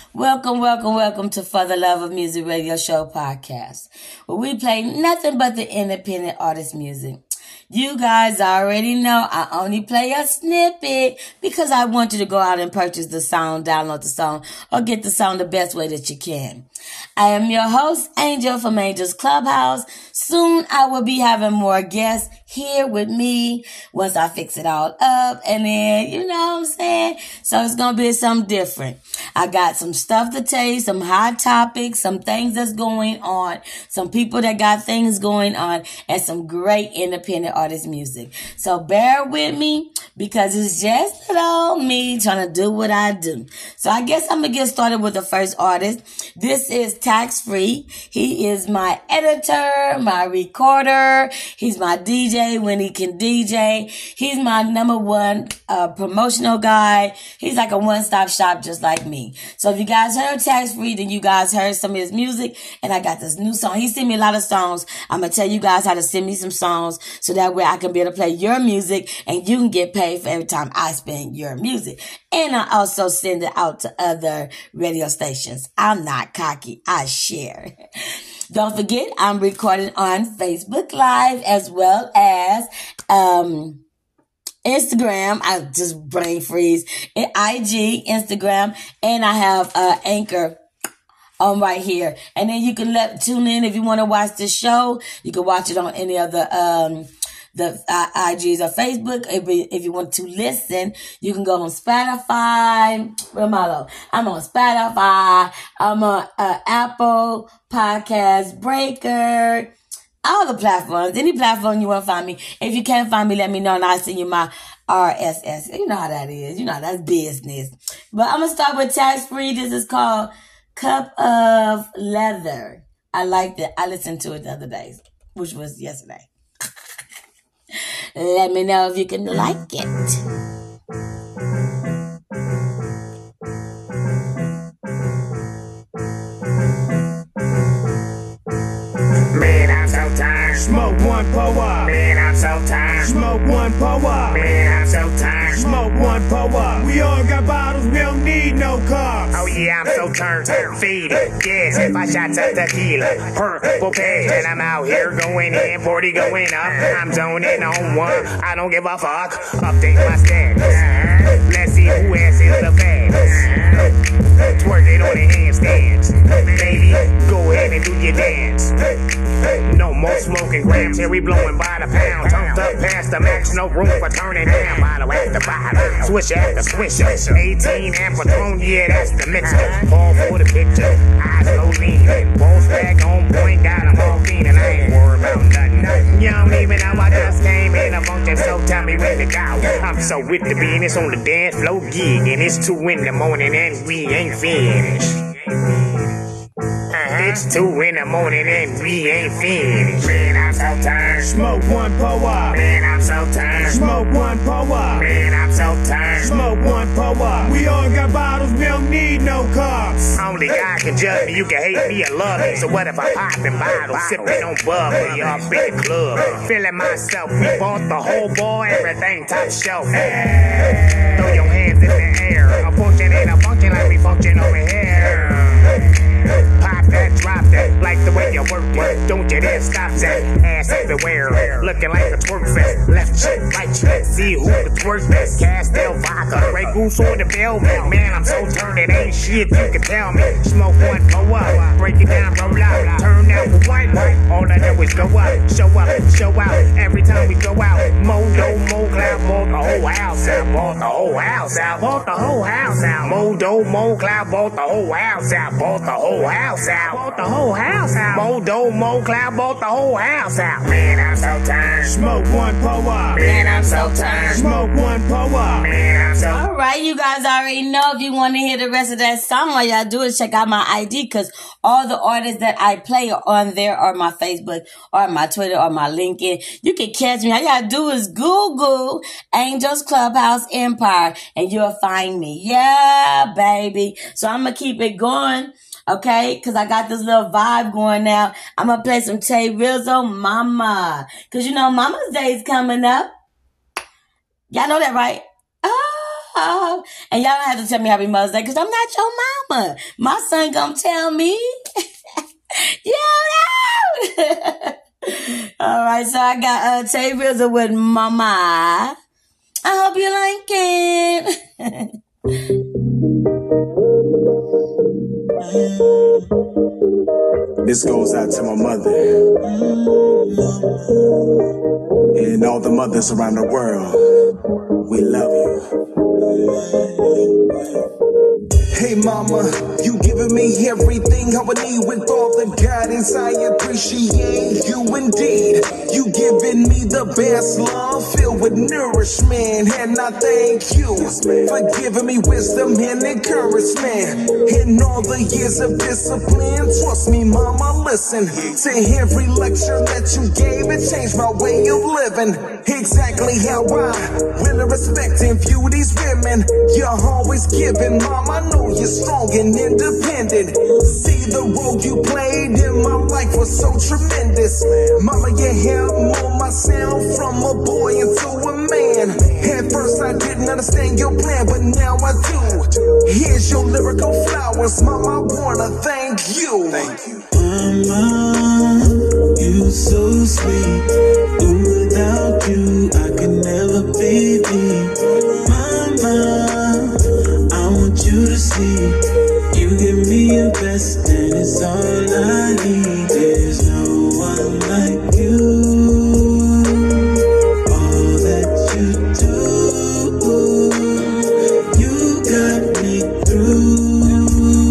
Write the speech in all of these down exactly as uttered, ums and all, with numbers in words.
Welcome, welcome, welcome to For the Love of Music Radio Show podcast, where we play nothing but the independent artist music. You guys already know I only play a snippet because I want you to go out and purchase the song, download the song, or get the song the best way that you can. I am your host, Angel from Angel's Clubhouse. Soon I will be having more guests here with me once I fix it all up. And then, you know what I'm saying? So it's going to be something different. I got some stuff to tell you, some hot topics, some things that's going on, some people that got things going on, and some great independent artist music. So bear with me because it's just little me trying to do what I do. So I guess I'm going to get started with the first artist. This is Tax Free. He is my editor, my recorder. He's my D J when he can D J. He's my number one uh, promotional guy. He's like a one-stop shop just like me. So if you guys heard Tax Free, then you guys heard some of his music. And I got this new song. He sent me a lot of songs. I'm going to tell you guys how to send me some songs so that way I can be able to play your music and you can get paid for every time I spin your music. And I also send it out to other radio stations. I'm not cocky. I share. Don't forget, I'm recording on Facebook Live as well as um, Instagram. I just brain freeze. And I G, Instagram, and I have uh, Anchor on right here. And then you can let tune in if you want to watch the show. You can watch it on any of the um, the uh, I Gs or Facebook. If, if you want to listen, you can go on Spotify. Where am I? Low? I'm on Spotify. I'm on uh, Apple Podcast, Breaker, all the platforms. Any platform you want to find me. If you can't find me, let me know and I'll send you my R S S. You know how that is. You know, that's business. But I'm going to start with Tax Free. This is called Cup of Leather. I liked it. I listened to it the other day, which was yesterday. Let me know if you can like it. Man, I'm so tired. Smoke one, pour up. Man, I'm so tired. Smoke one, pour up. Man, I'm so tired. Smoke one, pour up. We all got bottles, we don't need no cups. Oh yeah, I'm so turned, faded. Yes, if I shots of tequila, purple page, and I'm out here going in, forty going up. I'm zoning on one. I don't give a fuck. Update my status. Let's see who else is the best. Twerk it on the handstands, baby. Go ahead and do your dance. No more smoking grams, here we blowing by the pound. Turned up past the max, no room for turning down. Bottle after bottle, swish after swish. eighteen amp Patron, yeah, that's the mixer. All for the picture, eyes low lean. Balls back on point, got them all fiending. I ain't worried about nothing. You don't even know I just came in a function, so tell me when to go. I'm so with the business on the dance floor gig, and it's two in the morning and we ain't finished. It's two in the morning and we ain't finished. Man, I'm so tired. Smoke one, pour up. Man, I'm so tired. Smoke one, pour up. Man, I'm so tired. Smoke one, pour up. We all got bottles, we don't need no cups. Only God can judge me. You can hate me or love me. So what if I pop in bottles, sipping on bubbly up in the club, feeling myself? We bought the whole bar, everything top shelf. Throw your hands in the air. A function ain't a function like we function over here. Pop that, drop that, like the way you work it. Don't you dare stop that. Ass everywhere, looking like a twerk fest. Left cheek, right cheek, see who the twerk best. Castell vodka, Grey Goose on the velvet. Man, I'm so turned, it ain't shit you can tell me. Smoke one, go up, break it down, roll out. Turn out for white, all I do is go up, show up, show out. Every time we go out, Modo, Mo Cloud, bought the whole house out, bought the whole house out, bought the whole house out. Modo, Mo Cloud, bought the whole house out, bought the whole house out, bought the whole house out. Modo, Mo Cloud, bought the whole house out. Man, I'm so tired. Smoke one, pour up. Man, I'm so tired. Smoke one, pour up. Man, I'm so. All right, you guys already know if you want to hear the rest of that song, all y'all do is check out my I D because all the artists that I play are on there or my Facebook or my Twitter or my LinkedIn. You can catch me. All you gotta do is Google Angel's Clubhouse Empire and you'll find me. Yeah, baby. So I'm gonna keep it going. Okay, because I got this little vibe going now. I'm going to play some Tay Rizzo, Mama. Because, you know, Mama's Day is coming up. Y'all know that, right? Ah. Oh, and y'all don't have to tell me Happy Mother's Day because I'm not your mama. My son gonna tell me. Yo, no! All right, so I got uh, Tay R Z A with Mama. I hope you like it. This goes out to my mother and all the mothers around the world. We love you. Hey mama, you giving me everything I would need with all the guidance. I appreciate you indeed. You giving me the best love filled with nourishment, and I thank you for giving me wisdom and encouragement and all the years of discipline. Trust me mama, listen to every lecture that you gave. It changed my way of living, exactly how I really respect and view these women. You're always giving, mom, I know you're strong and independent. See the role you played in my life was so tremendous. Mama, you helped mold myself from a boy into a man. At first I didn't understand your plan, but now I do. Here's your lyrical flowers, mama, I wanna thank you. Thank you. Mama, you so sweet. Ooh, without you, I could never be me. Mama, I want you to see, you give me your best, and it's all I need. There's no one like you. All that you do, you got me through.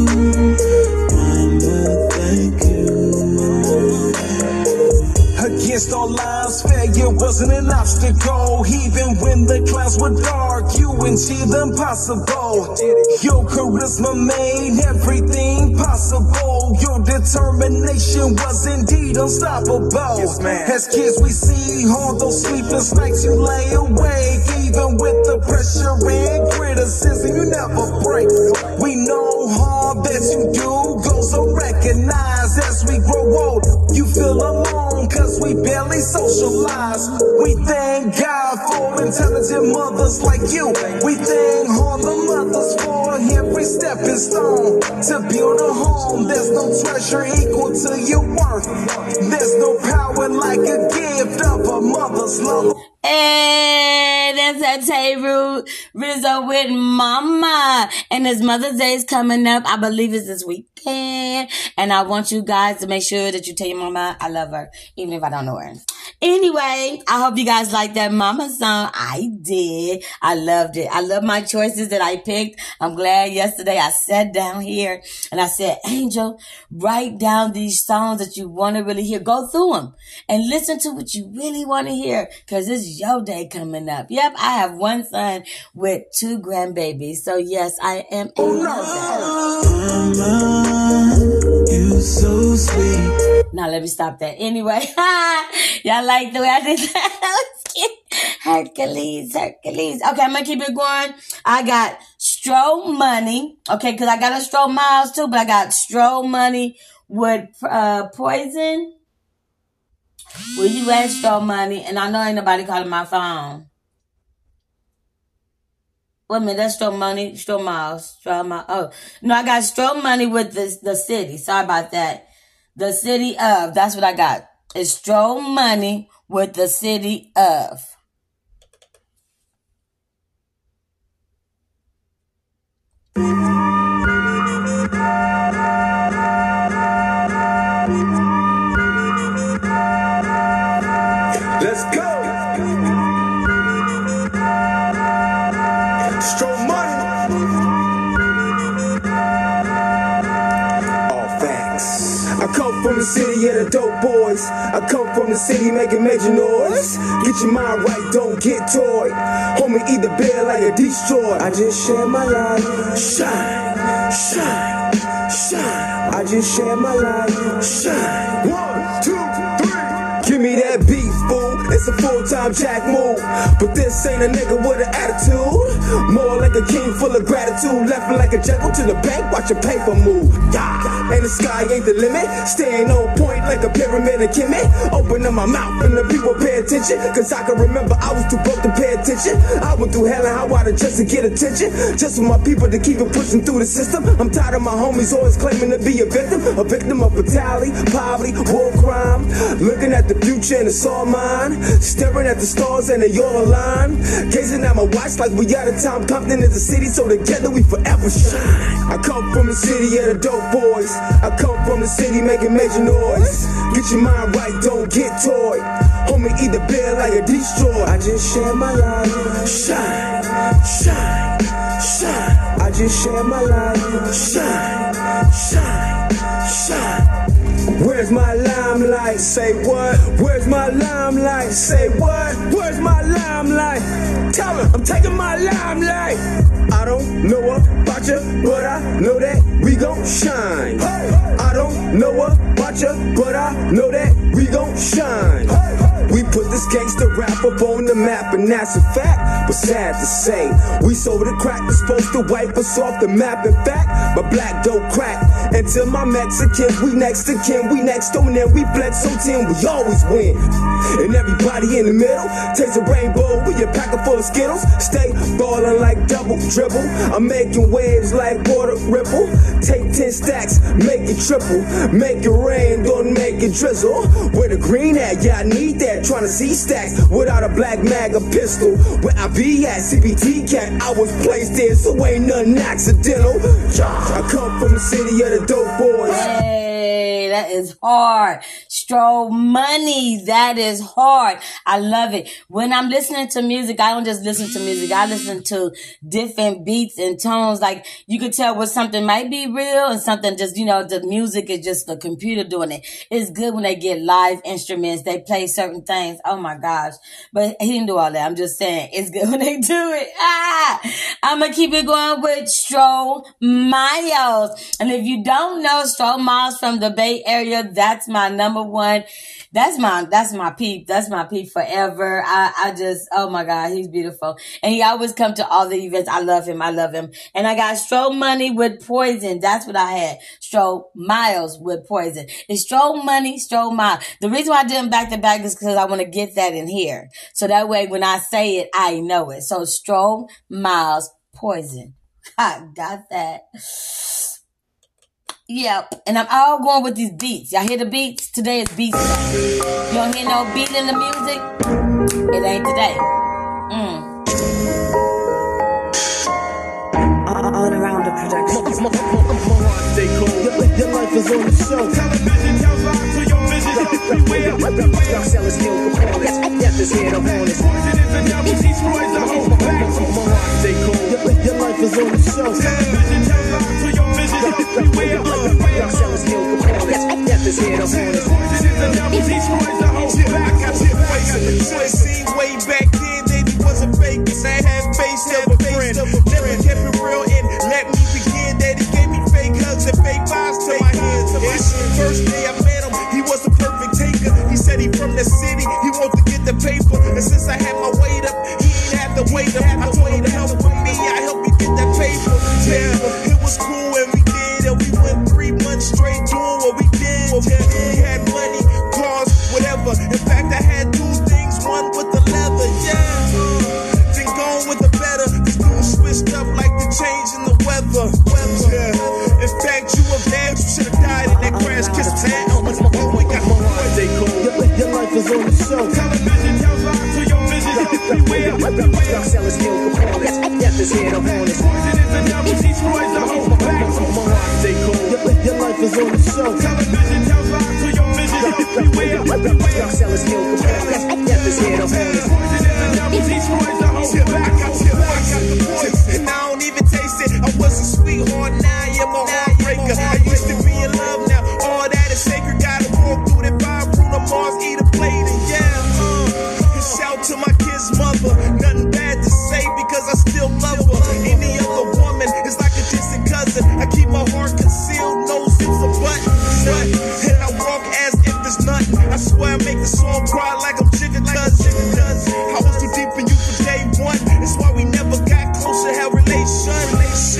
Mama, thank you. Against all odds, failure wasn't an obstacle. Even when the clouds were dark, you achieved the impossible. Your charisma made everything possible. Your determination was indeed unstoppable. Yes, as kids, we see all those sleepless nights you lay awake. Even with the pressure and criticism, you never break. We know all that you do goes unrecognized. As we grow old, you feel alone, cause we barely socialize. We thank God for intelligent mothers like you. We thank all the mothers for every stepping stone to build a home. There's no treasure equal to your worth. There's no power like a gift of a mother's love. Hey, that's that Tay R Z A with Mama. And his Mother's Day is coming up. I believe it's this weekend. And I want you guys to make sure that you tell your mama I love her, even if I don't know her. Anyway, I hope you guys like that Mama song. I did. I loved it. I love my choices that I picked. I'm glad yesterday I sat down here and I said, Angel, write down these songs that you want to really hear. Go through them and listen to what you really want to hear, because it's your day coming up. Yep, I have one son with two grandbabies. So yes, I am a mother. Mama, you so sweet. Now let me stop that. Anyway, y'all like the way I did that? Hercules, Hercules. Okay, I'm gonna keep it going. I got Stro Money. Okay, because I got a Stro Miles too, but I got Stro Money with uh, Poison. Will you at Stro Money? And I know ain't nobody calling my phone. Wait a minute, that's Stro Money, Stro Miles, Stro Miles. Oh, no, I got Stro Money with the, the city. Sorry about that. The city of. That's what I got. It's Stro Money with the city of. Let's go. Stro Money. All facts. I come from the city of the dope boys. I come from the city making major noise. Get your mind right, don't get toyed. Homie, eat the bed like a destroy. I just share my life. Shine, shine, shine. I just share my life. Shine. One, two, three. Give me that beat, fool. It's a full-time jack move. But this ain't a nigga with an attitude. More like a king full of gratitude. Left like a jackal to the bank, watch your paper move. Yeah. And the sky ain't the limit. Staying on point like a pyramid of Kimmy. Open up my mouth and the people pay attention. Cause I can remember I was too broke to pay attention. I went through hell and high water just to get attention. Just for my people to keep it pushing through the system. I'm tired of my homies always claiming to be a victim. A victim of brutality, poverty, war crime. Looking at the future and it's all mine. Staring at the stars and they all align. Gazing at my watch like we out of time. Compton is the city, so together we forever shine. I come from the city of the dope boys. I come from the city making major noise. Get your mind right, don't get toyed. Homie, either build like a destroy. I just share my life. Shine, shine, shine. I just share my life. Shine, shine, shine. Where's my limelight? Say what? Where's my limelight? Say what? Where's my limelight? Tell her I'm taking my limelight. I don't know about you, but I know that we gon' shine. I don't know about you, but I know that we gon' shine. We put this gangster rap up on the map, and that's a fact. But sad to say, we sold the crack that's supposed to wipe us off the map. In fact, my black don't crack until my Mexicans. We next to kin, we next to, and then we flex on ten. We always win, and everybody in the middle takes a rainbow with your packet full of Skittles. Stay ballin' like double dribble. I'm making waves like water ripple. Take ten stacks, make it triple. Make it rain, don't make it drizzle. Where the green at? Yeah, I need that. Trying to see stacks without a black mag or pistol. Where I be at, C B T cat, I was placed there, so ain't nothing accidental. I come from the city of the dope boys. Hey, that is hard. Stroll money, that is hard. I love it. When I'm listening to music, I don't just listen to music. I listen to different beats and tones. Like, you can tell what something might be real and something just, you know, the music is just the computer doing it. It's good when they get live instruments. They play certain things. Oh my gosh. But he didn't do all that. I'm just saying it's good when they do it. Ah, I'm going to keep it going with Stroll Miles. And if you don't know Stroll Miles from the Bay Area, that's my number one. That's my, that's my peep. That's my peep forever. I, I just, oh my God, he's beautiful. And he always come to all the events. I love him. I love him. And I got Stroll Money with Poison. That's what I had. Stroll Miles with Poison. It's Stroll Money, Stroll Miles. The reason why I did them back to back is because I want to get that in here. So that way when I say it, I know it. So Stroll Miles, Poison. I got that. Yep, and I'm all going with these beats. Y'all hear the beats? Today is beats day. You don't hear no beat in the music? It ain't today. Mm. All around the production. Your, your life is on the show. Television tells lies to your vision. Everywhere. Y'all sellers kill components. Death is here to haunt us. Poison is the devil. He destroys the whole back. Your, your life is on the show. Television tells lies to your vision. Everywhere. Y'all sellers kill components. Death is here to haunt us. Poison is the devil. He destroys the whole back. I got the Should've seen way back then that he wasn't fake. I had face of a friend. Never kept it real and let me begin. That he gave me fake hugs and fake vibes to my hands. First day I met him, he was a perfect taker. He said he from the city, he want to get the paper. And since I had my weight up, he ain't have to wait up. I told him to help with me, I helped you get that paper. Yeah, it was cool and we did, and we went three months straight doing what we did. Yeah, we had money, cars, whatever. In fact, I had two things, one with the leather, yeah. Then gone with the better. This dude switched up like the change in the weather. Yeah. In fact, you were there, you should have died in that crash. Kiss man, oh my God, we got my boy, they cool. Your, your life is on the show. television tells lies to your vision. Everywhere. Y'all sellers kill components. Death is here to haunt us. Poison is the devil. He destroys the whole back. They cool. Your, your life is on the show. Television tells lies to your vision. Everywhere. Y'all sellers kill components. Death is here to haunt us. Poison is the devil. He destroys the whole back. I got the voice. And I don't even taste it. I was a sweetheart, now I am a heartbreaker. I used to be in love, now all that is sacred. Gotta walk through that fire, Bruno Mars, eat a plate, and yeah, uh, and shout to my kid's mother. Nothing bad to say because I still love her. Any other woman is like a distant cousin. I keep my heart concealed, no zips or buttons. And I walk as if there's nothing. I swear I make the song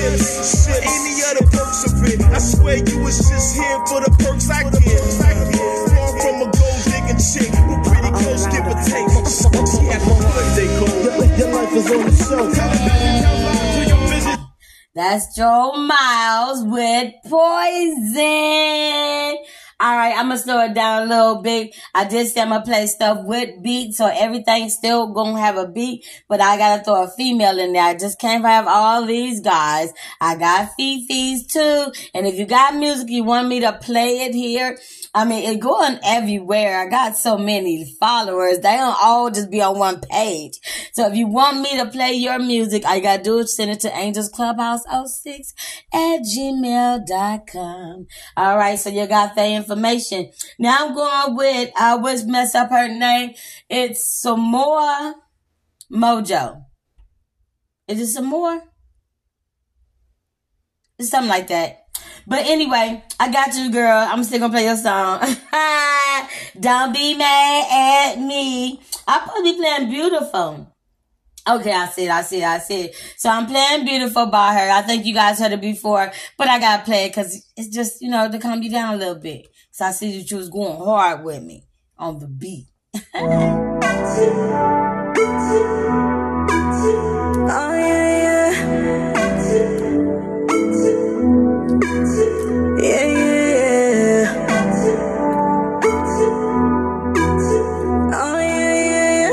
Shit, any other perks of it. I swear you was just here for the perks I get. Far from a gold digging chick, we're pretty close, give or take. Yeah, birthday call. Your life is on the show. That's Joe Miles with Poison. All right, I'm going to slow it down a little bit. I did say I'm going to play stuff with beat, so everything's still going to have a beat, but I got to throw a female in there. I just can't have all these guys. I got Fifi's too, and if you got music, you want me to play it here, I mean, it's going everywhere. I got so many followers. They don't all just be on one page. So if you want me to play your music, all you got to do is send it to angels clubhouse oh six at gmail dot com. All right, so you got that information. Now I'm going with, I always mess up her name. It's Samoa Mojo. Is it Samoa? It's something like that. But anyway, I got you, girl. I'm still gonna play your song. Don't be mad at me. I'll probably be playing Beautiful. Okay, I see it, I see it, I see it. So I'm playing Beautiful by her. I think you guys heard it before, but I gotta play it because it's just, you know, to calm you down a little bit. So I see that you was going hard with me on the beat. Oh, yeah, yeah. Yeah, yeah, yeah. Oh, yeah, yeah,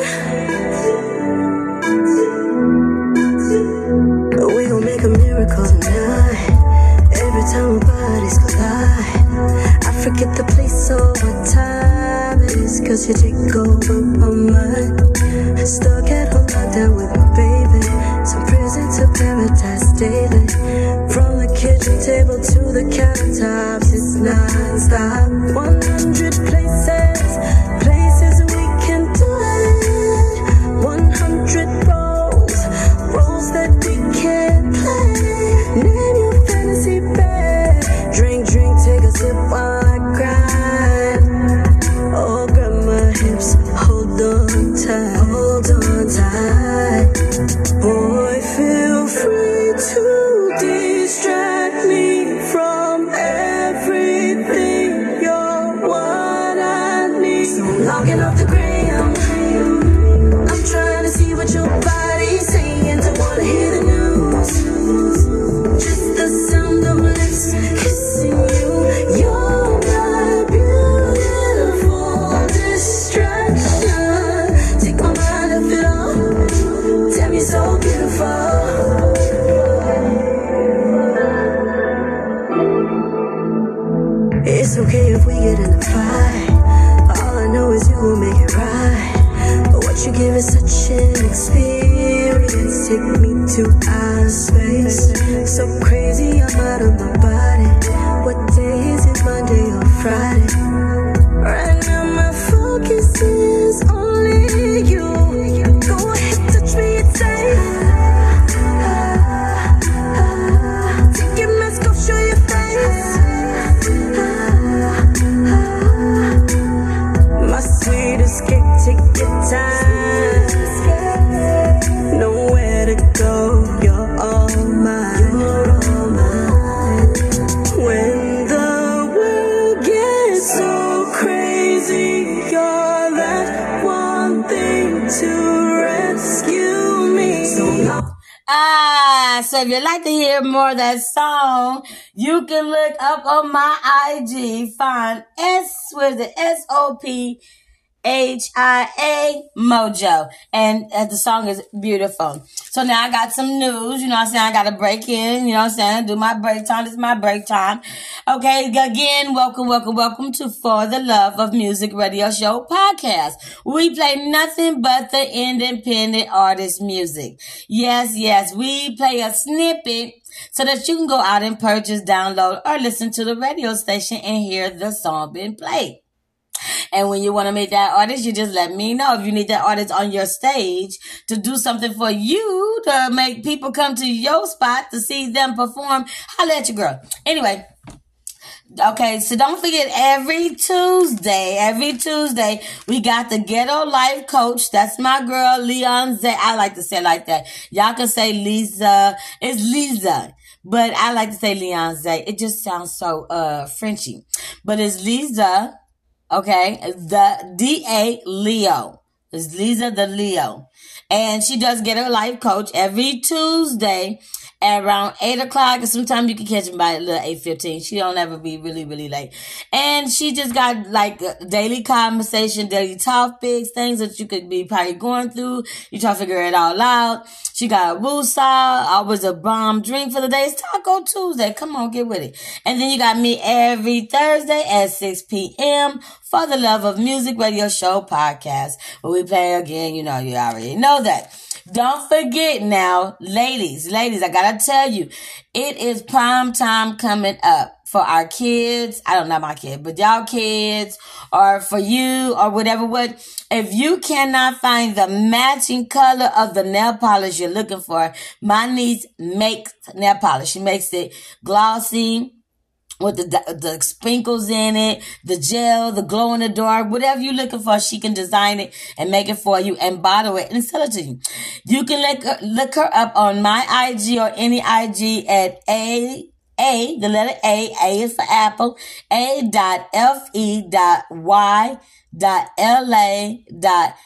yeah. We gon' make a miracle tonight. Every time our bodies collide, I forget the place or what time it is, cause you take over my mind. Stuck at home, locked down with my baby. Some prison to paradise daily. From the kitchen table to the countertops, it's non-stop. one hundred places, places we can do it. one hundred roles, roles that we can play. Name your fantasy bed. Drink, drink, take a sip while I grind. Oh, grab my hips, hold on tight, hold on tight. Boy, feel free to distract me from everything. You're what I need. So I'm logging off the gram. I'm trying to see what your body's saying. Don't wanna hear the news. Just the sound of my lips kissing you. You're my beautiful distraction. Take my mind off it all. Damn, you're so beautiful. It's okay if we get in a fight. All I know is you will make it right. But what you give is such an experience. Take me to outer space. So crazy, I'm out of my body. What day is it, Monday or Friday? Right now my focus is only you. Go ahead, touch me, it's safe. Take your mask off, show your face. My sweetest cake, take your time. Nowhere to go, you're all mine. You're all mine. When the world gets so crazy, you're that one thing to rescue me. So long. Ah, so if you'd like to hear more of that song, you can look up on my I G, find S, what is it, S O P H I A Mojo. And uh, the song is beautiful. So now I got some news, you know what I'm saying? I got to break in, you know what I'm saying? Do my break time. This is my break time. Okay, again, welcome, welcome, welcome to For the Love of Music Radio Show podcast. We play nothing but the independent artist music. Yes, yes, we play a snippet so that you can go out and purchase, download, or listen to the radio station and hear the song being played. And when you want to meet that artist, you just let me know. If you need that artist on your stage to do something for you, to make people come to your spot to see them perform, holla at your girl. Anyway, okay, so don't forget every Tuesday, every Tuesday, we got the Ghetto Life Coach. That's my girl, Leon Z. I like to say it like that. Y'all can say Lisa. It's Lisa. but I like to say Leonze. It just sounds so uh Frenchy. But it's Lisa, okay, the D A Leo. It's Lisa the Leo. And she does get her life coach every Tuesday at around eight o'clock. And sometimes you can catch me by a little eight fifteen. She don't ever be really, really late. And she just got like a daily conversation, daily topics, things that you could be probably going through. You try to figure it all out. She got a woosah, always a bomb drink for the day. It's Taco Tuesday. Come on, get with it. And then you got me every Thursday at six p.m. for the Love of Music Radio Show podcast, where we play again. You know, you already know that. Don't forget now, ladies, ladies, I gotta tell you, it is prime time coming up for our kids. I don't know my kid, but y'all kids, or for you, or whatever. What if you cannot find the matching color of the nail polish you're looking for? My niece makes nail polish. She makes it glossy, with the, the sprinkles in it, the gel, the glow in the dark, whatever you're looking for, she can design it and make it for you and bottle it and sell it to you. You can look her, look her up on my I G or any I G at A, A, the letter A, A is for Apple, A dot F E dot Y dot L A dot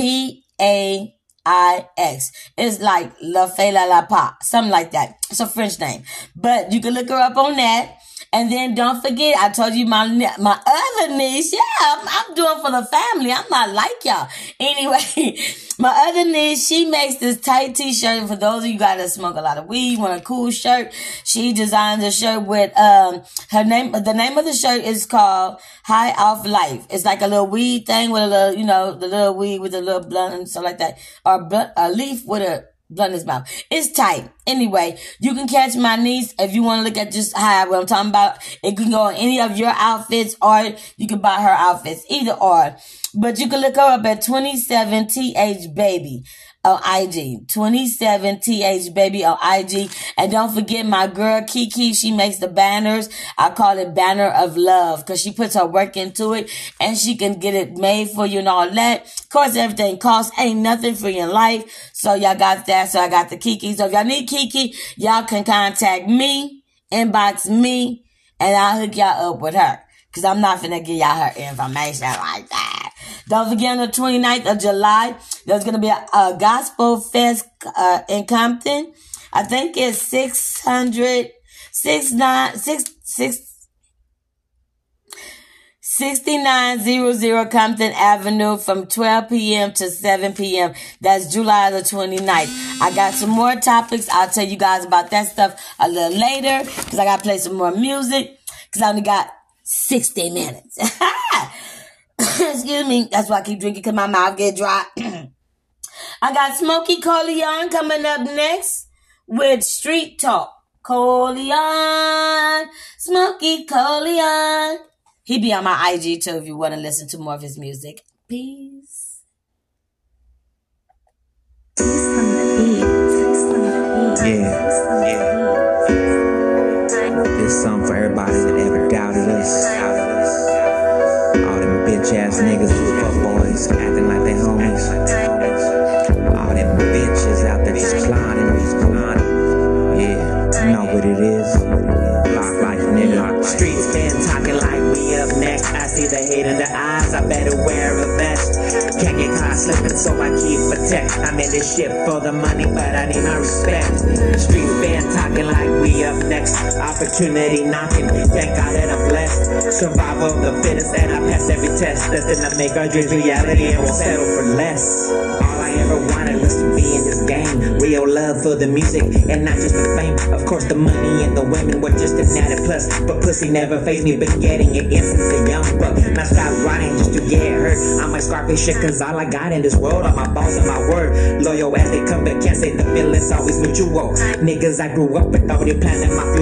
P A I X. It's like La Fe La La Pa, something like that. It's a French name. But you can look her up on that. And then don't forget, I told you my my other niece, yeah, I'm, I'm doing for the family. I'm not like y'all. Anyway, my other niece, she makes this tight t-shirt. For those of you guys that smoke a lot of weed, want a cool shirt, she designs a shirt with, um, her name, the name of the shirt is called High Off Life. It's like a little weed thing with a little, you know, the little weed with a little blunt and stuff like that. Or blunt, a leaf with a blunt in his mouth. It's tight. Anyway, you can catch my niece if you want to look at just how what I'm talking about. It can go on any of your outfits, or you can buy her outfits, either or. But you can look her up at twenty-seven T H Baby on I G. twenty-seven T H Baby on I G. And don't forget my girl Kiki. She makes the banners. I call it Banner of Love because she puts her work into it and she can get it made for you and all that. Of course, everything costs. Ain't nothing free in life. So y'all got that. So I got the Kiki. So if y'all need Kiki, y'all can contact me, inbox me, and I'll hook y'all up with her. Because I'm not finna give y'all her information like that. Don't forget on the twenty-ninth of July, there's going to be a, a gospel fest uh, in Compton. I think it's six hundred, six nine, six, six, sixty-nine hundred Compton Avenue from twelve p.m. to seven p.m. That's July the twenty-ninth. I got some more topics. I'll tell you guys about that stuff a little later because I got to play some more music because I only got sixty minutes. Excuse me. That's why I keep drinking because my mouth get dry. I got Smokey Coleon coming up next with Street Talk. Coleon. Smokey Coleon. He be on my I G too if you want to listen to more of his music. Peace. Yeah. Yeah. This song for everybody that ever doubted us. All them bitch ass niggas who fuck boys acting like they homies. All them bitches out there just clowning, just clowning. Yeah, you know what it is. Block life, nigga. Streets been talking like we up next. I see the hate in the eyes, I better wear a vest. Can't get caught slipping, so I keep a tech. I'm in this shit for the money, but I need my respect. Streets been talking like we up next. Opportunity knocking, thank God that I'm blessed. Survival of the fittest, and I pass every test. Destined to make our dreams reality, and won't settle for less. All I ever wanted was to be in this game. Real love for the music, and not just the fame. Of course, the money and the women were just an added plus. But pussy never faced me, been getting it in since a young buck. Now stop grinding just to get hurt. I'm a Scarface shit, cause all I got in this world are my balls and my word. Loyal as they come, but can't say the feeling's always mutual. Niggas I grew up with already planning my funeral.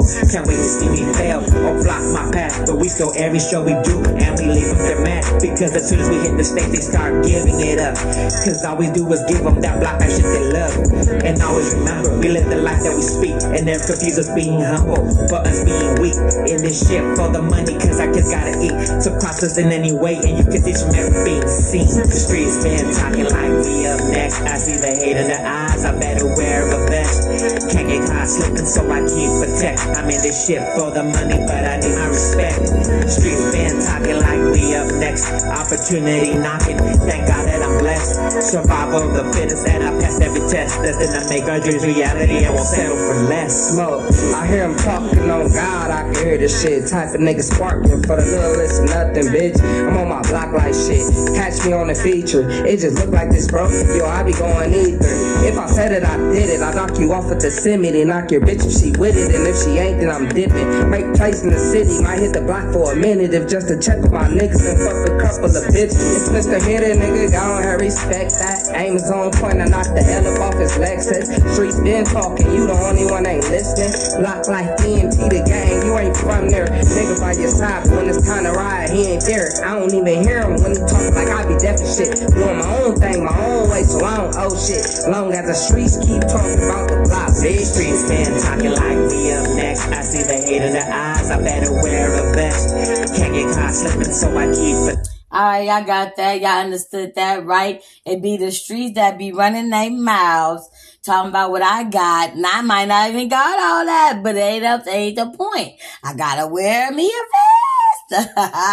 Can't wait to see me fail or block my path. But we fill every show we do, and we leave them their mad. Because as soon as we hit the stage, they start giving it up. Cause all we do is give them that block, that shit they love. And always remember, we live the life that we speak. And never confuse us being humble for us being weak. In this shit for the money, cause I just gotta eat. So cross us in any way, and you can teach them never being seen. The streets been talking like we up next. I see the hate in their eyes, I better wear a vest. Can't get caught slipping, so I keep protect. I'm in this shit for the money, but I need my respect. The streets been talking like we up next. Opportunity knocking, thank God that I'm blessed. Survival of the fittest, and I passed every test. Destined to make our dreams reality, and won't settle for less. Smoke, I hear him talking on God, I can hear this shit. Type of nigga sparking for the little list of nothing, bitch. I'm on my block like shit. Catch me on the feature, it just look like this, bro. Yo, I be going either. If I said it, I did it. I knock you off at the Yosemite, knock your bitch if she with it, and if she ain't, then I'm dipping. Make place in the city, might hit the block for a minute, if just to check with my niggas and fuck a couple of bitches. It's Mister Hitter, nigga, I don't have respect that. Aim is on point, I knock the L up off his Lexus. Streets been talking, you the only one ain't listening. Block like E M T the gang, you ain't from there. Nigga by your side, but when it's time to ride, he ain't there. I don't even hear him when he talk like I be deaf and shit. Doing my own thing, my own way, so I don't owe shit. Long as the streets keep talking about the block, Big streets been talking like we up next. I see the hate in their eyes, I better wear a vest. Can't get caught slipping, so I keep it. Alright, y'all got that. Y'all understood that, right? It be the streets that be running their mouths, talking about what I got, and I might not even got all that, but it ain't up, ain't the point. I gotta wear me a vest.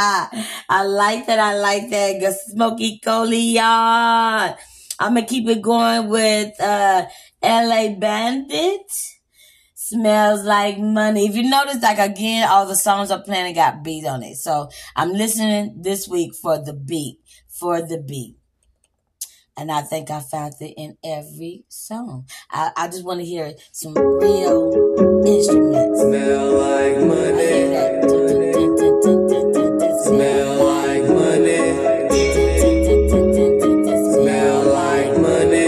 I like that, I like that. Good Smokey Coleon. I'm gonna keep it going with uh L A Bandit. Smells Like Money. If you notice, like again, all the songs I'm playing got beat on it. So I'm listening this week for the beat, for the beat. And I think I found it in every song. I, I just want to hear some real instruments. Smell like money. Smell like money. Smell like money.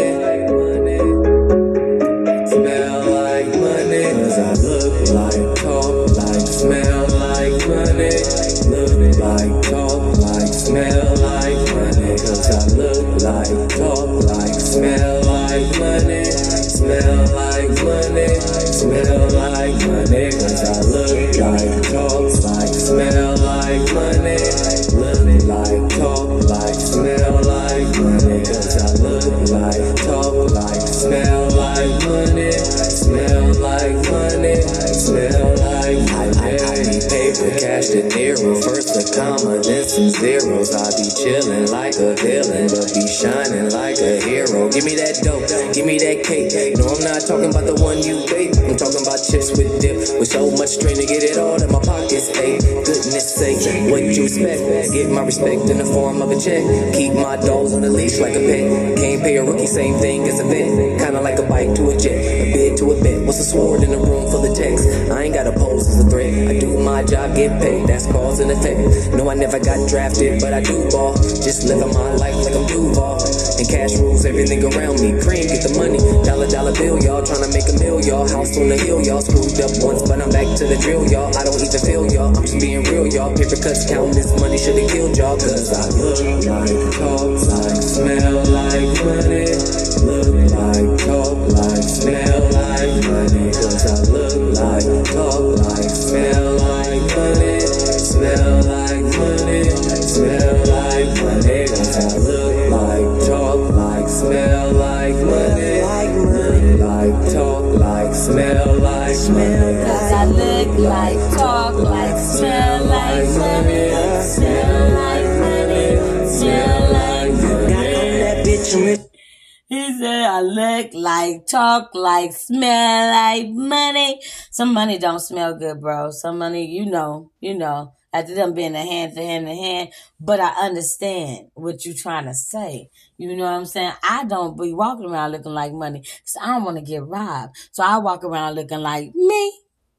Smell like money. Cause I look like, talk like, smell like money. Look like, talk like, smell like money. Cause I look like, talk like, smell like money. Smell like money. Smell like money. Cause I look like, talk like, smell like money. Look like, talk like, smell like money. Cause I look like, talk like, smell like money. Smell like money. Smell like money. I, I, I need paper, cash, dinero. First a comma, then some zeros. I be chillin' like a villain, but be shining like a hero. Give me that dope, give me that cake. No, I'm not talking about the one you bake. I'm talking about chips with dip, with so much strain to get it all in my pockets. Hey, goodness sake, what you expect? Get my respect in the form of a check. Keep my dogs on the leash like a pet. Can't pay a rookie, same thing as a vet. Kinda like a bike to a jet, a bid to a bet. What's a sword in a room full of text? I ain't gotta pose as a threat. I do my job, get paid, that's cause and effect. No, I never got drafted, but I do ball. Just living my life like I'm Duval. And cash rules everything around me. Cream, get the money, dollar dollar bill, y'all. Tryna make a meal, y'all. House on the hill, y'all. Screwed up once, but I'm back to the drill, y'all. I don't even feel y'all, I'm just being real, y'all. Paper cuts, counting this money should've killed y'all. Cause I look like, talk like, smell like money. Look like, talk like, smell like money. Cause I look like, talk like, smell like money. Smell like money. Smell like money. Cause I look like, talk like, smell like money. Look like, talk like, smell like money. Cause I look like, talk like, smell like money. Smell like money. Smell like money. got on that bitch with. He said, I look like, talk like, smell like money. Some money don't smell good, bro. Some money, you know, you know, after them being a hand to hand to hand. But I understand what you're trying to say. You know what I'm saying? I don't be walking around looking like money because I don't want to get robbed. So I walk around looking like me.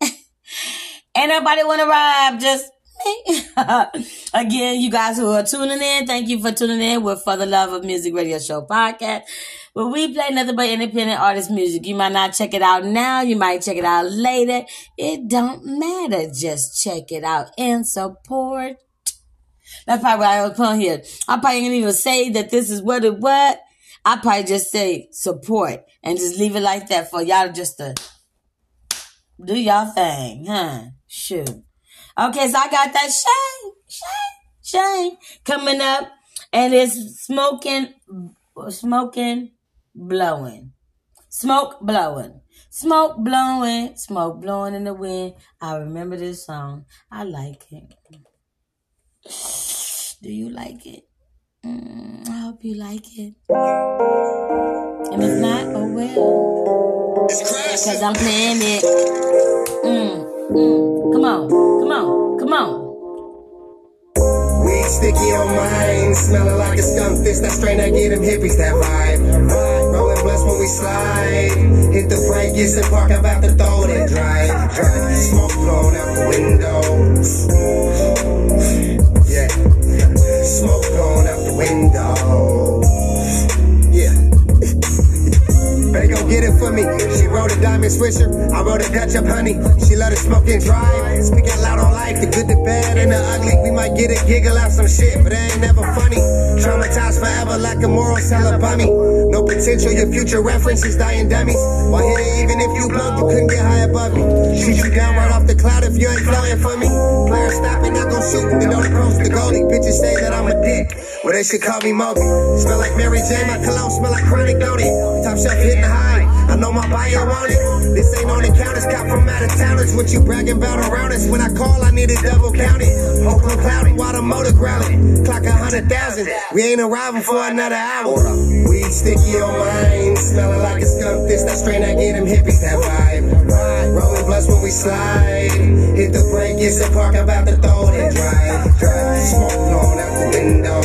Ain't nobody want to rob, just me. Again, you guys who are tuning in, thank you for tuning in with For the Love of Music Radio Show podcast. Well, we play nothing but independent artist music. You might not check it out now. You might check it out later. It don't matter. Just check it out and support. That's probably what I was put on here. I probably didn't even say that this is what it was. I probably just say support and just leave it like that for y'all just to do y'all thing, huh? Shoot. Okay, so I got that Shane, Shane, Shane coming up, and it's smoking, smoking, blowing, smoke blowing, smoke blowing, smoke blowing in the wind. I remember this song. I like it. Do you like it? Mm, I hope you like it. And if not, oh well. Because I'm playing it. Mm, mm. Come on, come on, come on. Weed sticky on mine, smelling like a skunk fist. That strain, I get them hippies, that vibe. Rolling blunts when we slide. Hit the brake, get some park, I'm about to throw it, drive. Smoke blown out the window. Yeah. Smoke blowing out the window. Yeah. Better go get it for me. She wrote a diamond swisher. I wrote a Dutch up honey. She let her smoke and drive. Speak out loud on life. The good, the bad, and the ugly. We might get a giggle out some shit, but it ain't never funny. Traumatized forever like a moral hella bummy. No potential, your future references dying dummies. Why hit it even if you blow, you couldn't get high above me. Shoot you down right off the cloud if you ain't flowing for me. Player stopping, not gon' shoot. Then don't approach the goalie. Bitches say that I'm a dick. Well, they should call me Moby. Smell like Mary Jane, my cologne smell like chronic, don't it? Top shelf hitting high. I know my bio on it. This ain't on the counters, cop from out of towners. What you bragging about around us? When I call, I need it double counted. Oakland cloudy, while the motor growling. Clock a hundred thousand. We ain't arriving for another hour. Weed sticky on mine, smelling like a skunk fist. That strain, I get them hippies, that vibe. Rolling blunts when we slide. Hit the brake, get some park, I'm about to throw it, drive. Smoke blowing out the window.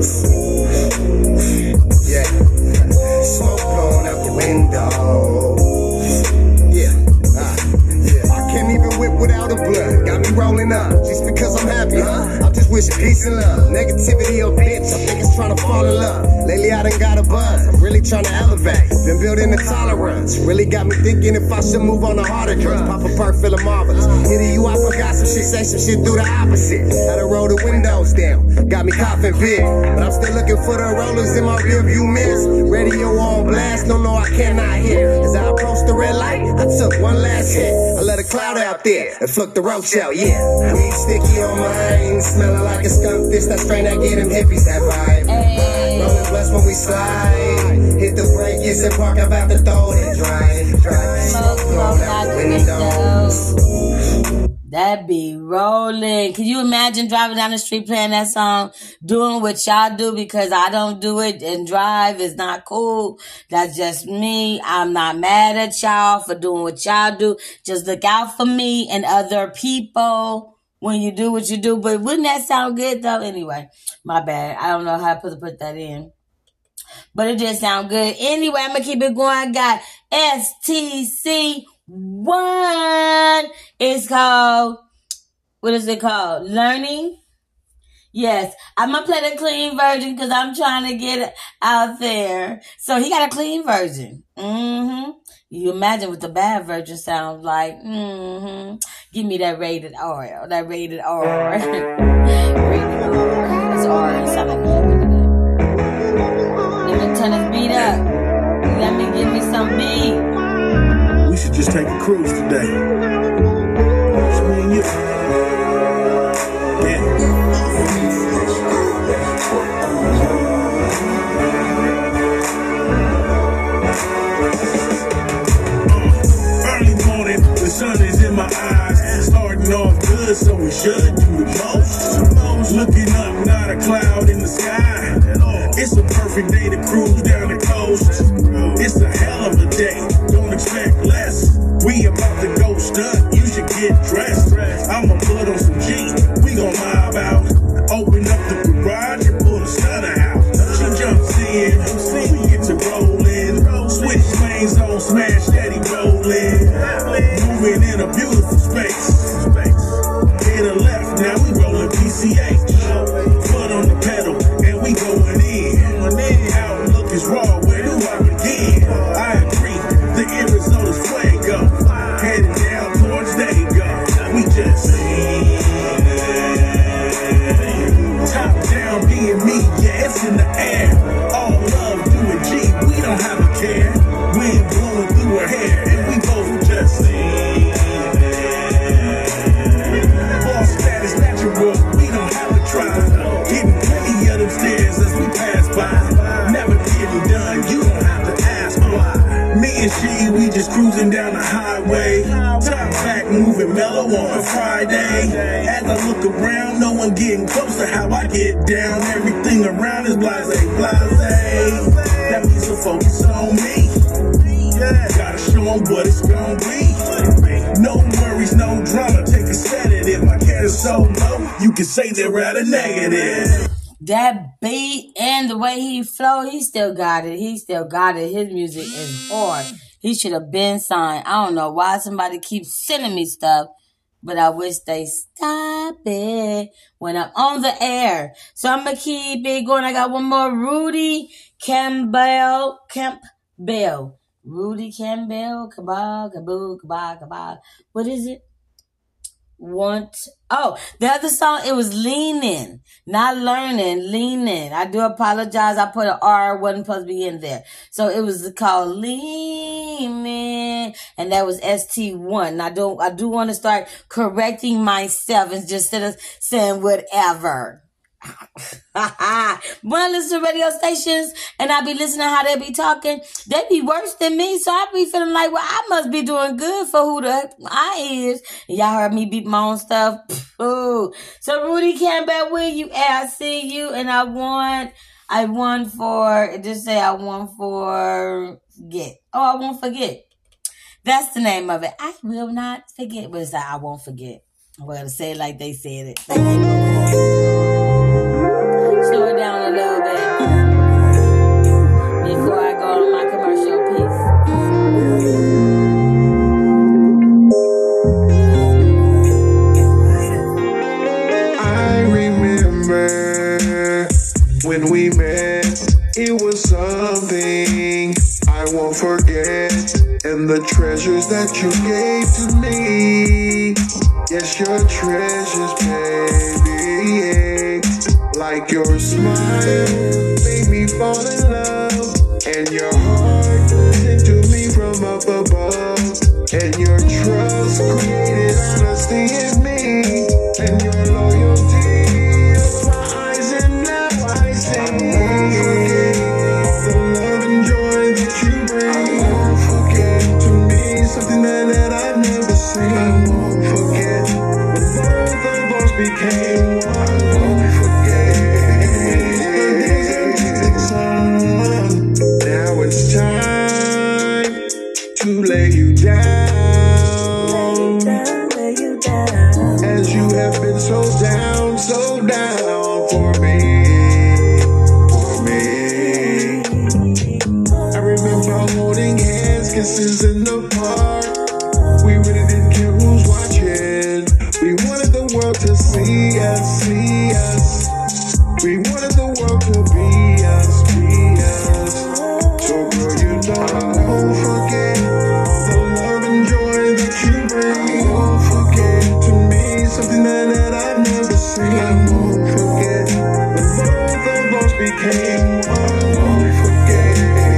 Yeah. Smoke blowing out the window. Yeah. Uh, yeah. I can't even whip without a blunt. Got me rolling up just because I'm happy, huh? I'm just wishing peace and love. Negativity a bitch, I think it's trying to fall in love. Lately I done got a buzz, I'm really trying to elevate. Been building a tolerance, really got me thinking if I should move on to harder drugs. Pop a perk, feeling marvelous. Hitting you, I forgot some shit, say some shit, do the opposite. Had to roll the windows down, got me coughing big. But I'm still looking for the rollers in my rearview mirrors. Radio on blast, no, no, I cannot hear. As I approached the red light, I took one last hit. I let a cloud out there and flipped the roach out, yeah. Weed sticky on mine, smelling like a skunk fist. That strain, I get them hippies, that vibe. Hey. Rolling blunts when we slide. Hit the brake, get some park, I'm about to throw it, drive. Drive. Smoke blowing out the window. That be rolling. Can you imagine driving down the street playing that song, doing what y'all do? Because I don't do it and drive is not cool. That's just me. I'm not mad at y'all for doing what y'all do. Just look out for me and other people when you do what you do. But wouldn't that sound good though? Anyway, my bad. I don't know how to put that in. But it did sound good. Anyway, I'm going to keep it going. I got S T C one. It's called, what is it called? Learning? Yes. I'm going to play the clean version because I'm trying to get it out there. So he got a clean version. Mm-hmm. You imagine what the bad version sounds like. Mm-hmm. Give me that rated R. That rated R. Rated R. It's R. It sounds like that. Let me turn this beat up. Let me give me some beat. We should just take a cruise today. Just me and you. Yeah. Uh, early morning, the sun is in my eyes. Starting off good, so we should do the most. Looking up, not a cloud in the sky. It's a perfect day to cruise down the coast. It's a hell of a day, don't expect less. We about to go stunt, you should get dressed. I'ma put on some G, we gon' mob out. Open up the garage and pull the stunner out. She jumps in, we get to rollin'. Switch lanes on, smash steady rollin'. Moving in a beautiful space. In the left, now we rollin' P C H. Foot on the pedal, and we going in. Outlook is raw, where do I begin? Hello on a Friday. As I look around, no one getting close to how I get down. Everything around is blase, blase. That means to focus on me. Yeah, gotta show them what it's gonna be. No worries, no drama. Take a sedative. My cat is so low, you can say they're at a negative. That beat and the way he flow, he still got it. He still got it. His music is hard. He should have been signed. I don't know why somebody keeps sending me stuff, but I wish they stop it when I'm on the air. So I'm going to keep it going. I got one more. Rudy Campbell. Campbell. Rudy Campbell. Cabal, caboo, cabal, cabal. What is it? Want oh the other song, it was leaning, not learning, leaning. I do apologize, I put an R, wasn't supposed to be in there, so it was called leaning, and that was S T one. I don't I do want to start correcting myself and just instead of saying whatever. When I listen to radio stations and I be listening to how they be talking, they be worse than me. So I be feeling like, well, I must be doing good for who the I is. And y'all heard me beat my own stuff. Ooh. So Rudy Campbell, where you at? I see you, and I won. I won for. Just say I won for. Forget. Oh, I won't forget. That's the name of it. I will not forget. But it's like I won't forget. I'm gonna say it like they said it. Like they slow it down a little bit before I go on my commercial piece. I remember when we met, it was something I won't forget. And the treasures that you gave to me, yes, your treasures, baby. Like your smile made me fall in love, and your heart sent to me from up above, and your trust created honesty in me, and your loyalty opened my eyes, and now I see. I won't forget the love and joy that you bring. I won't forget, to me, something that, that I've never seen. I won't forget when both of us became one. I won't forget. Now it's time to lay you down, lay you down, as you have been so down, so down for me, for me. I remember holding hands, kisses in the park. We really didn't care who's watching. We wanted the world to see us, see us. We wanted the world to be us, be us. So girl, you know I won't forget the love and joy that you bring. I won't forget, to me, something that, that I've never seen. I won't forget when both of us became one. I won't forget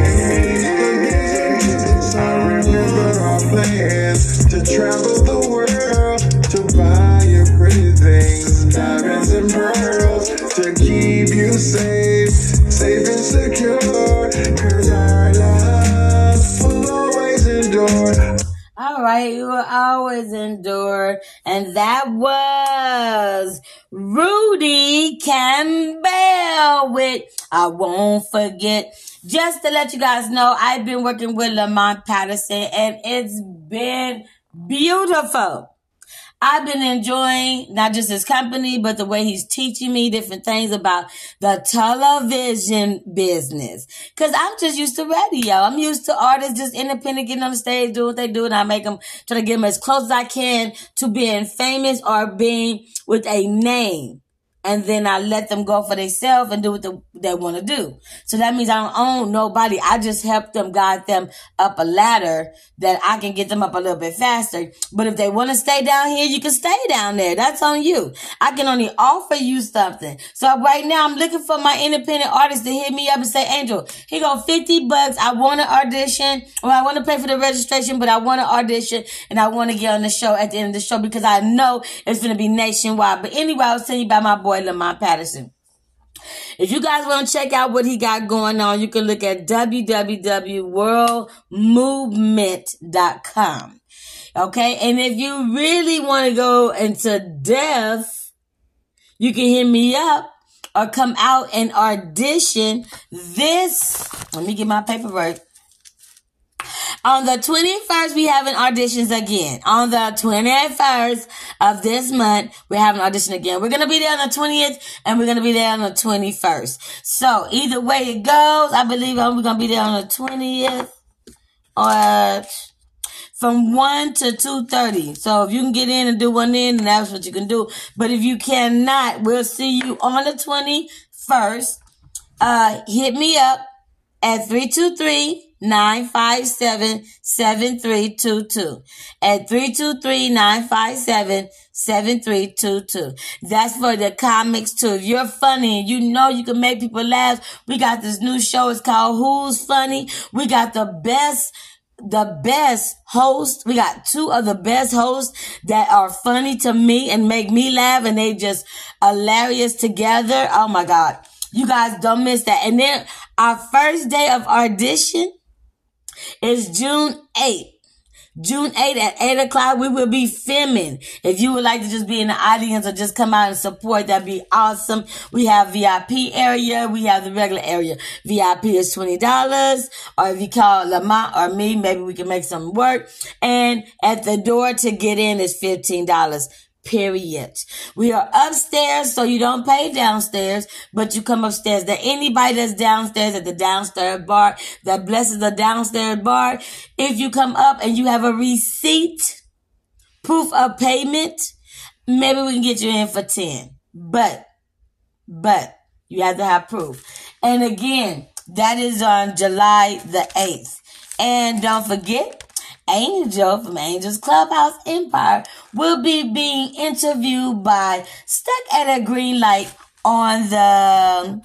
the days. I remember our plans to travel the world, to buy you pretty things, diamonds and pearls, to keep you safe, safe and secure, cause our love will always endure. All right, you will always endure. And that was Rudy Campbell with I Won't Forget. Just to let you guys know, I've been working with Lamont Patterson, and it's been beautiful. I've been enjoying not just his company, but the way he's teaching me different things about the television business. Cause I'm just used to radio. I'm used to artists just independent, getting on the stage, doing what they do, and I make them, try to get them as close as I can to being famous or being with a name. And then I let them go for themselves and do what the, they want to do. So that means I don't own nobody. I just help them, guide them up a ladder that I can get them up a little bit faster. But if they want to stay down here, you can stay down there. That's on you. I can only offer you something. So right now I'm looking for my independent artists to hit me up and say, Angel, here go fifty bucks. I want to audition, or I want to pay for the registration, but I want to audition and I want to get on the show at the end of the show because I know it's going to be nationwide. But anyway, I was telling you about my boy Lamont Patterson. If you guys want to check out what he got going on, you can look at w w w dot world movement dot com. Okay, and if you really want to go into depth, you can hit me up or come out and audition this. Let me get my paperwork. On the twenty-first, we having auditions again. On the twenty-first of this month, we're having an audition again. We're going to be there on the twentieth, and we're going to be there on the twenty-first. So, either way it goes, I believe we're going to be there on the twentieth or from one to two thirty. So, if you can get in and do one in, then that's what you can do. But if you cannot, we'll see you on the twenty-first. Uh, hit me up at three two three, nine five seven, seven three two two. At three two three, nine five seven, seven three two two. That's for the comics too. If you're funny and you know you can make people laugh, we got this new show. It's called Who's Funny. We got the best The best hosts. We got two of the best hosts that are funny to me and make me laugh, and they just hilarious together. Oh my God. You guys don't miss that. And then our first day of audition is June eighth. June eighth at eight o'clock, we will be filming. If you would like to just be in the audience or just come out and support, that'd be awesome. We have V I P area. We have the regular area. V I P is twenty dollars. Or if you call Lamont or me, maybe we can make something work. And at the door to get in is fifteen dollars. Period. We are upstairs, so you don't pay downstairs, but you come upstairs. That anybody that's downstairs at the downstairs bar that blesses the downstairs bar, if you come up and you have a receipt, proof of payment, maybe we can get you in for ten. But, but you have to have proof. And again, that is on July the eighth. And don't forget, Angel from Angel's Clubhouse Empire will be being interviewed by Stuck at a Green Light on the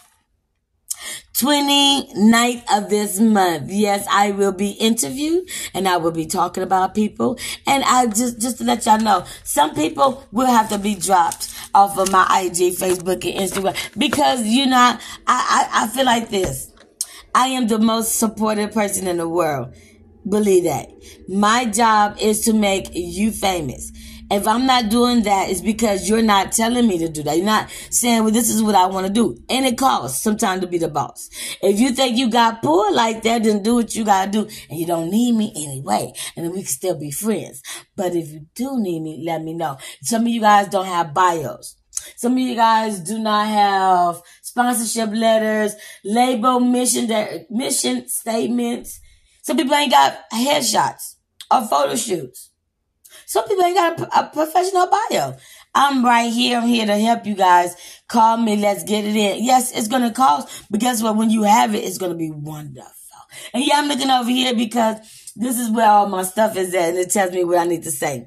twenty-ninth of this month. Yes, I will be interviewed and I will be talking about people. And I just, just to let y'all know, some people will have to be dropped off of my I G, Facebook, and Instagram because, you know, I, I, I feel like this. I am the most supported person in the world. Believe that. My job is to make you famous. If I'm not doing that, it's because you're not telling me to do that. You're not saying, well, this is what I want to do. And it costs sometimes to be the boss. If you think you got pulled like that, then do what you got to do. And you don't need me anyway. And then we can still be friends. But if you do need me, let me know. Some of you guys don't have bios. Some of you guys do not have sponsorship letters, label, mission, mission statements. Some people ain't got headshots or photo shoots. Some people ain't got a, a professional bio. I'm right here. I'm here to help you guys. Call me. Let's get it in. Yes, it's going to cost, but guess what? When you have it, it's going to be wonderful. And yeah, I'm looking over here because this is where all my stuff is at, and it tells me what I need to say.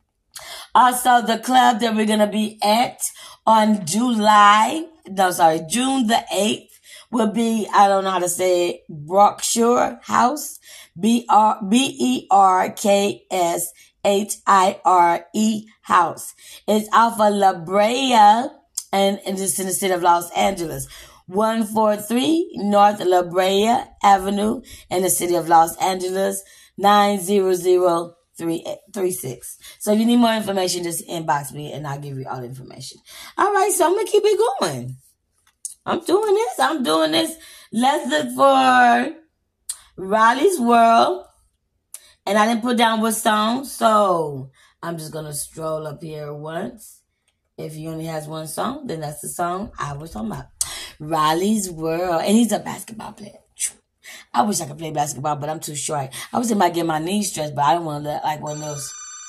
Also, the club that we're going to be at on July, no, sorry, June the eighth will be, I don't know how to say it, Berkshire House, B R B E R K S H I R E House. It's off of La Brea, and, and it's in the city of Los Angeles. one forty-three North La Brea Avenue in the city of Los Angeles, nine zero zero three three six. So if you need more information, just inbox me and I'll give you all the information. All right, so I'm going to keep it going. I'm doing this. I'm doing this. Let's look for Riley's World. And I didn't put down what song, so I'm just going to stroll up here once. If he only has one song, then that's the song I was talking about. Riley's World. And he's a basketball player. I wish I could play basketball, but I'm too short. I was thinking about getting my knees stretched, but I don't want to look like one of those.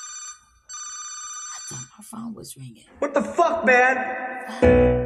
I thought my phone was ringing. What the fuck, man?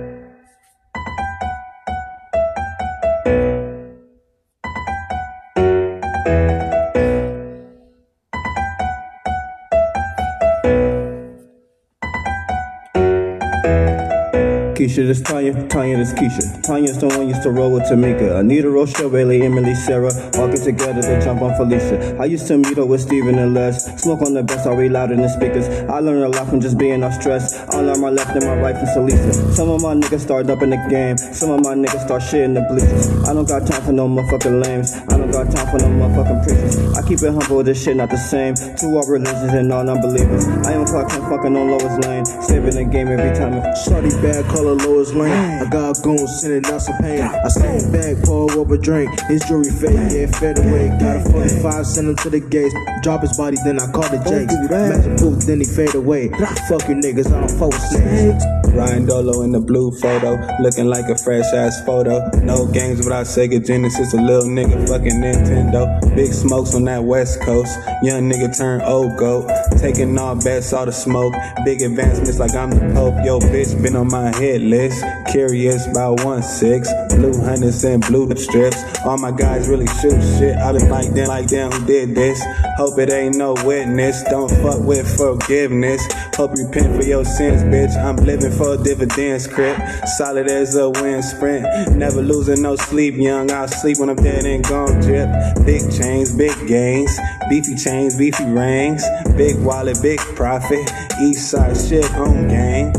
Keisha, this Tanya, Tanya, this Keisha. Tanya's the one used to roll with Tamika. Anita, Rochelle, Bailey, Emily, Sarah, all get together to jump on Felicia. I used to meet up with Steven and Les. Smoke on the best, I read loud in the speakers. I learned a lot from just being off stress. I learned my left and my right from Salisa. Some of my niggas started up in the game. Some of my niggas start shit in the bleachers. I don't got time for no motherfucking lames. I don't got time for no motherfucking preachers. I keep it humble, this shit not the same. Two all religions and all unbelievers. I am Clark Kent fucking on Lois Lane. Saving the game every time. Shorty bad, call her Lois Lane. I got goons sending out some pain. I stand back, pour up a drink. His jewelry fade, yeah, fed away. Got a forty-five, send him to the gates. Drop his body, then I call the Jakes. Magic booth, then he fade away. Fuck you niggas, I don't fuck with snakes. Ryan Dolo in the blue photo, looking like a fresh ass photo. No games without Sega Genesis, a little nigga fucking Nintendo. Big smokes on that west coast, young nigga turn old goat. Taking all bets, all the smoke, big advancements like I'm the Pope. Yo bitch been on my hit list, curious about one six. Blue hunters and blue strips, all my guys really shoot shit. I been like them, like them who did this. Hope it ain't no witness, don't fuck with forgiveness. Hope you repent for your sins, bitch. I'm living for a dividend script, solid as a wind sprint. Never losing no sleep, young. I'll sleep when I'm dead and gone drip. Big chains, big gains, beefy chains, beefy rings. Big wallet, big profit. East side shit on game.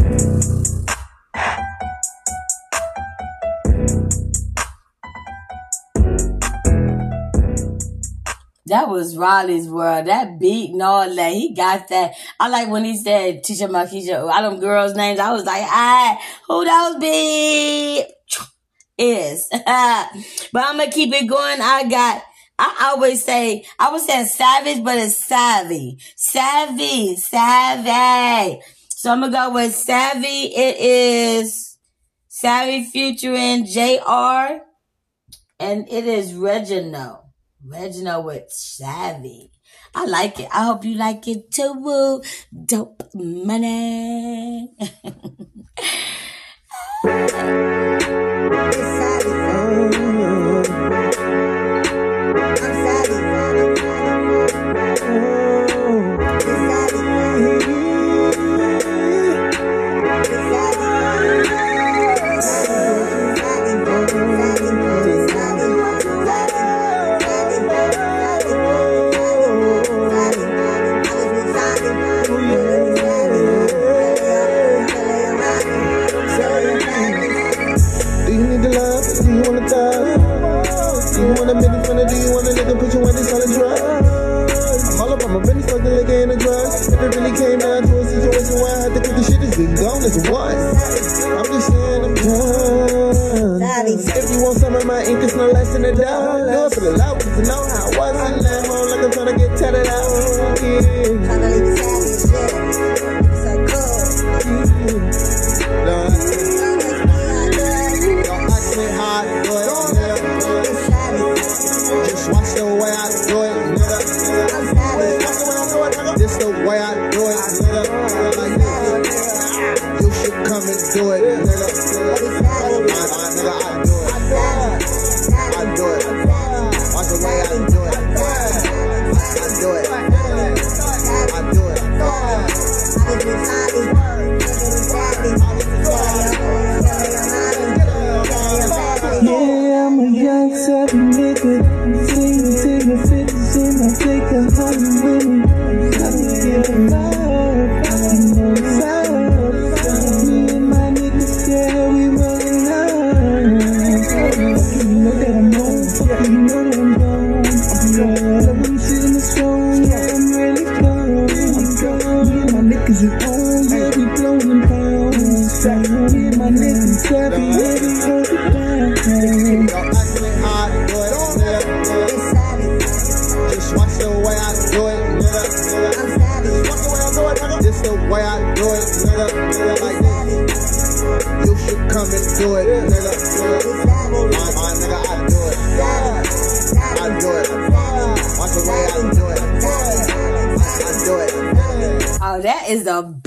That was Riley's world. That beat and all that. He got that. I like when he said, Tisha Makisha, all them girls' names. I was like, ah, who those be? Is. But I'm going to keep it going. I got, I always say, I would say savage, but it's savvy. Savvy. Savvy. So I'm going to go with savvy. It is Savvy featuring J R. And it is Reginald. Reginald with Savvy. I like it. I hope you like it too. Woo. Dope money.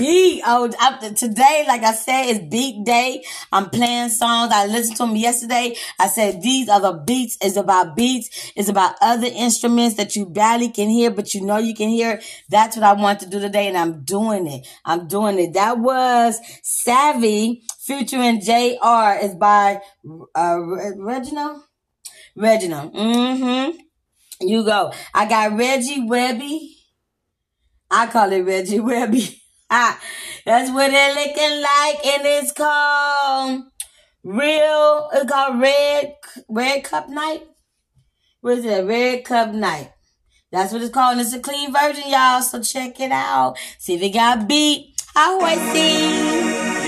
beat. Oh, I, today, like I said, is beat day. I'm playing songs. I listened to them yesterday. I said, these are the beats. It's about beats. It's about other instruments that you barely can hear, but you know you can hear. That's what I want to do today, and I'm doing it. I'm doing it. That was Savvy featuring J R. It's by uh, Reginald. Reginald. Mm-hmm. You go. I got Reggie Webby. I call it Reggie Webby. Ah, that's what they're looking like, and it's called Real. It's called Red Red Cup Night. What is it? Red Cup Night. That's what it's called. And it's a clean version, y'all. So check it out. See if it got beat. How I see.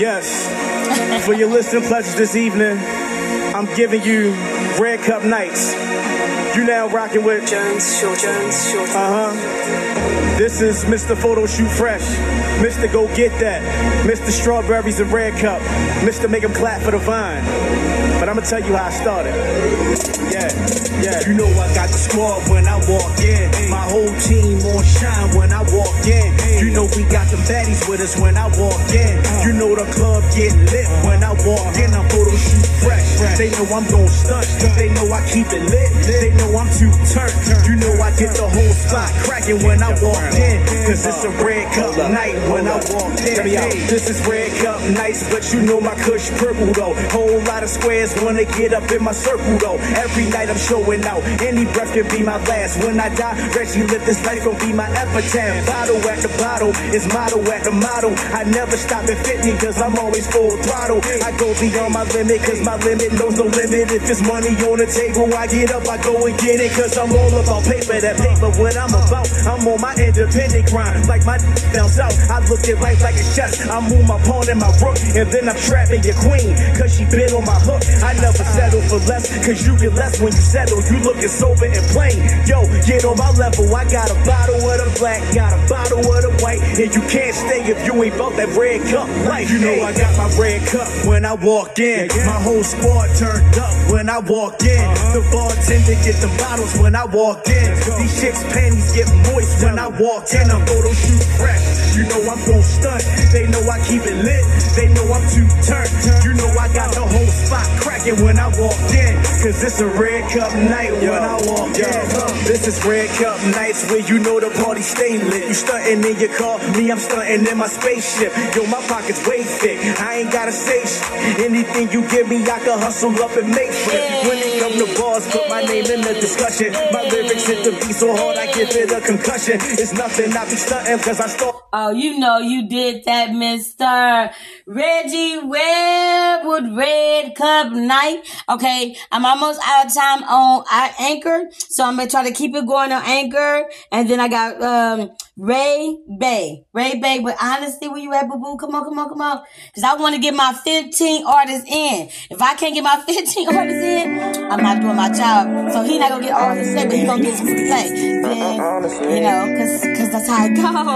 Yes. For your listening pleasures this evening, I'm giving you Red Cup Nights. You now rocking with Jones, Short Jones, Short. Uh huh. This is Mister Photo Shoot Fresh, Mister Go Get That, Mister Strawberries and Red Cup, Mister Make 'em Clap for the Vine. But I'ma tell you how I started. Yeah, yeah. You know I got the squad when I walk in. My whole team on shine when I walk in. You know we got the baddies with us when I walk in. You know the club get lit when I walk in. I'm Photo Shoot Fresh. They know I'm gon' stunt. They know I keep it lit. They know I'm too turned. You know I get the whole spot cracking when I walk in. Cause it's a Red Cup night when I walk in. Hey, this is Red Cup nights, but you know my kush purple though. Whole lot of squares wanna get up in my circle though. Every night I'm showing out. Any breath can be my last. When I die, Reggie live this life gon' be my epitaph. Bottle at the bottle is motto at the motto. I never stop at fifty cause I'm always full throttle. I go beyond my limit cause my limit knows no limit. If it's money on the table, I get up, I go and get it. Cause I'm all about paper, that paper what I'm about. I'm on my independent grind. Like my down south, I look at life like a chess. I move my pawn and my rook, and then I'm trapping your queen. Cause she been on my hook. I never settle for less, cause you get less when you settle. You looking sober and plain. Yo, get on my level. I got a bottle of the black, got a bottle of the white. And you can't stay if you ain't about that Red Cup life. You know I got my Red Cup when I walk in. My whole squad turned up when I walk in. The bartender get the bottles when I walk in. These chicks' panties get moist when I walk in. I'm Photo Shoot Fresh. You know I'm gon' stunt. They know I keep it lit. They know I'm too turned. You know I got the whole spot cracking when I walk in. Cause it's a Red Cup night when I walk in. This is Red Cup nights where you know the party stay lit. You stuntin' in your car, me I'm stuntin' in my spaceship. Yo, my pockets way thick. I ain't gotta say shit. Anything you give me, I can hustle up and make shit. When it come to bars, put my name in the discussion. My lyrics hit the beat so hard, I give it a concussion. It's nothing, I be stuntin' cause I start. Oh, you know you did that, Mister Reggie Webb with Red Cup Night. Okay, I'm almost out of time on uh, Anchor, so I'm gonna try to keep it going on Anchor. And then I got um Ray Bay. Ray Bay, but honestly, where you at, boo boo? Come on, come on, come on. Because I want to get my fifteen artists in. If I can't get my fifteen artists in, I'm not doing my job. So he not going to get all his play, but he going to get some play. Then, you know, because cause that's how it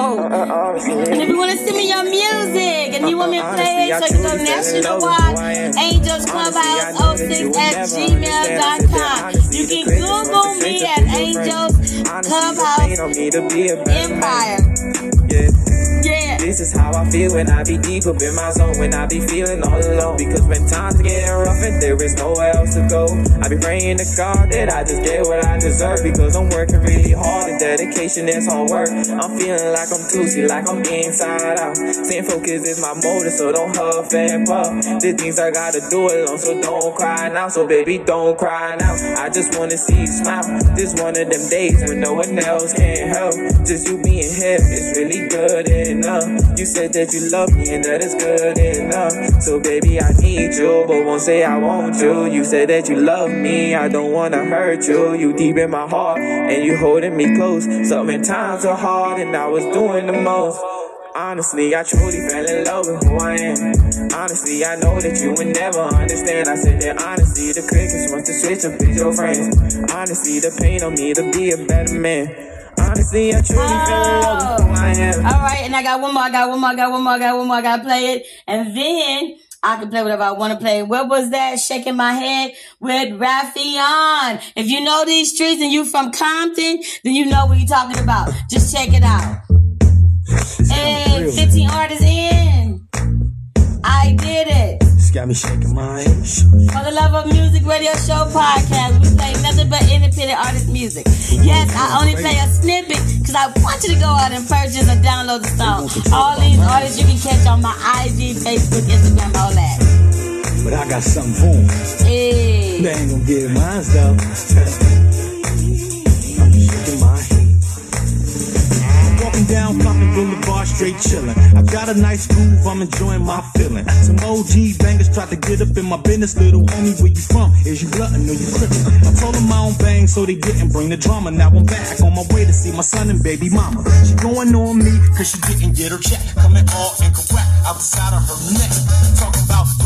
goes. And if you want to send me your music and you want me to play it, so you go nationwide, Angels Clubhouse oh six at gmail dot com. You can Google me at Angels Clubhouse Empire. Yeah. Yeah. This is how I feel when I be deep up in my zone, when I be feeling all alone. Because when times are getting rough and there is nowhere else to go, I be praying to God that I just get what I deserve. Because I'm working really hard and dedication is hard work. I'm feeling like I'm toothy, like I'm inside out. Staying focused is my motive, so don't huff and puff. The things I gotta do alone, so don't cry now. So baby, don't cry now. I just wanna see you smile. This one of them days when no one else can help. Just you being here is really good enough. You said that you love me and that is good enough. So baby, I need you, but won't say I want you. You said that you love me, I don't wanna hurt you. You deep in my heart and you holding me close. Some times are hard and I was doing the most. Honestly, I truly fell in love with who I am. Honestly, I know that you would never understand. I said that honestly, the crickets want to switch up with your friends. Honestly, the pain on me to be a better man. Honestly, I truly oh. fell in love with who I am. All right, and I got one more, I got one more, I got one more, I got one more, I got to play it. And then I can play whatever I want to play. What was that? Shaking My Head with Raffion. If you know these streets and you from Compton, then you know what you're talking about. Just check it out. Hey, fifteen artists in. I did it. This got me shaking my head. For the Love of Music Radio Show podcast, we play nothing but independent artist music. Yes, I only play a snippet because I want you to go out and purchase or download the song. All these artists you can catch on my I G, Facebook, Instagram, all that. But I got something for them. Hey. They ain't gonna get mine though. I'm shaking my head. Walking down Compton Boulevard, straight chillin'. I got a nice groove, I'm enjoying my feeling. Some O G bangers tried to get up in my business. Little homie, where you from? Is you glutton or you crippin'? I told them I don't bang, so they didn't bring the drama. Now I'm back on my way to see my son and baby mama. She going on me, cause she didn't get her check. Coming all incorrect, outside of her neck. Talking about